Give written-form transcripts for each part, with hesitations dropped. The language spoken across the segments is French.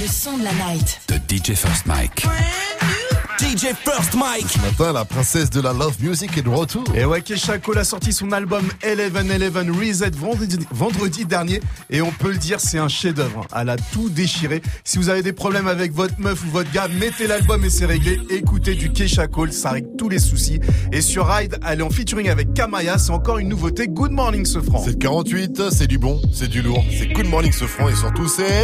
Le son de la night. De DJ First Mike. DJ First Mike. Ce matin, la princesse de la love music est de retour. Et ouais, Keisha Cole a sorti son album 1111 Reset vendredi dernier. Et on peut le dire, c'est un chef-d'œuvre. Elle a tout déchiré. Si vous avez des problèmes avec votre meuf ou votre gars, mettez l'album et c'est réglé. Écoutez du Keisha Cole, ça règle tous les soucis. Et sur Ride, elle est en featuring avec Kamaya. C'est encore une nouveauté. Good Morning Sofran. C'est le 48, c'est du bon, c'est du lourd. C'est Good Morning Sofran et surtout c'est...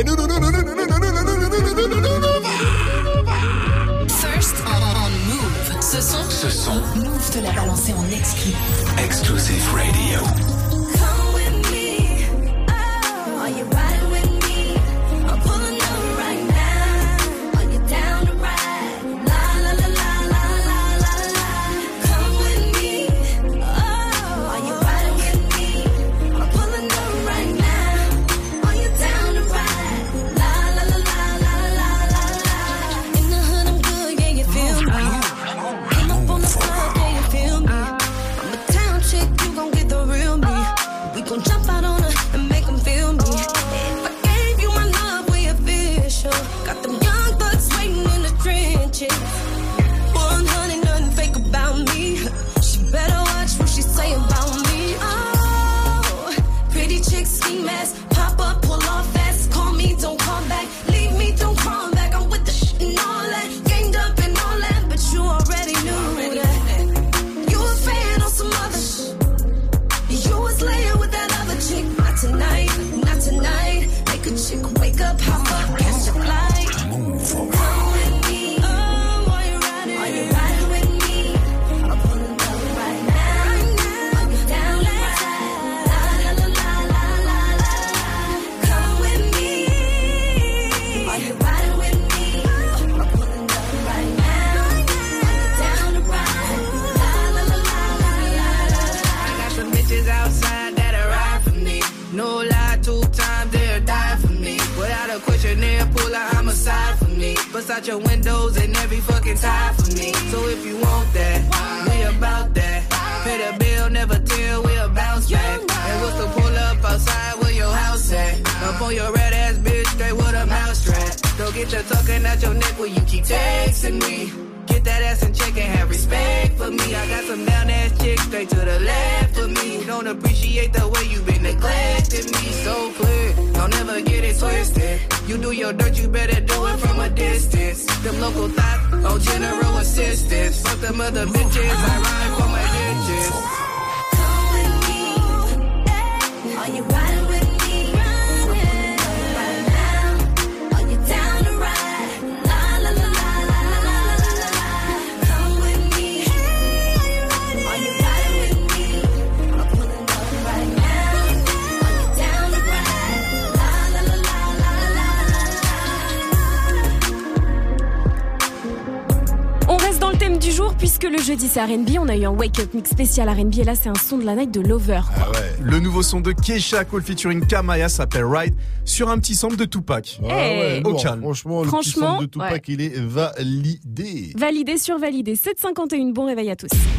First on Move. Ce son, Move te l'a balancé en exclu. Exclusive Radio. Come with me, oh, are you riding with me? I'm pulling up right now. Are you down to ride? La la la la la la la la. Come with me, oh, are you riding with me? I'm pulling up right now. Are you down to ride? La la la la la la la la. In the hood I'm good, yeah, you feel me? Came up on the block, yeah, you feel me? I'm a town chick, you gon' get the real me. We gon' jump out on her and make them feel me. If I gave you my love, we official. Got them young bucks waiting in the trenches. 100, nothing fake about me. She better watch what she say about me. Oh, pretty chicks, ski mask, pop up, pull off fast. Call me, don't call back. Leave me, don't call back. I'm with the shit and all that. Gamed up and all that, but you already knew that. You a fan on some other shit. You was laying with that other chick. Not tonight, not tonight. Make a chick wake up, hop up, catch a flight. Come with me. Oh, are you riding? Are you riding with me? I'm pulling up right now. Are you down to ride? La la la la la la la. Come with me. Are you riding with me? I'm pulling up right now. Are you down to ride? La la la la la la la. I got some bitches outside that'll ride for me. No lie, 2 times they'll die for me. Without a question, they'll pull a homicide for me. Bust out your windows and every fucking tie for me. So if you want that, we about that. Pay the bill, never tell, we'll bounce back. And what's the pull up outside where your house at? Up on your red ass bitch, straight with a mouse trap. Don't get your tucking out your neck when you keep texting me. Get that ass in check and have respect for me. I got some down ass chicks straight to the left of me. Don't appreciate the way you been neglecting me. So clear, don't ever get it twisted. You do your dirt, you better do it from a distance. Them local thoughts on general assistance. Fuck them other bitches, I ride for my bitches. Come with me. Are you riding with me? Right now. Are you down to ride? La la la la la la la la la. Come with me. Are you riding with me? I'm pulling up right now. Are you down to ride? La la la la la la la. On reste dans le thème du jour puisque le jeudi c'est R&B. On a eu un wake-up mix spécial R&B et là c'est un son de la night de Lover. Ah ouais. Le nouveau son de Keisha Cole featuring Kamaya s'appelle Ride sur un petit sample de Tupac. Ah ouais, Au lourd. calme. Franchement, le petit Franchement, son de Tupac, ouais. il est validé. Validé sur validé. 7h51, bon réveil à tous.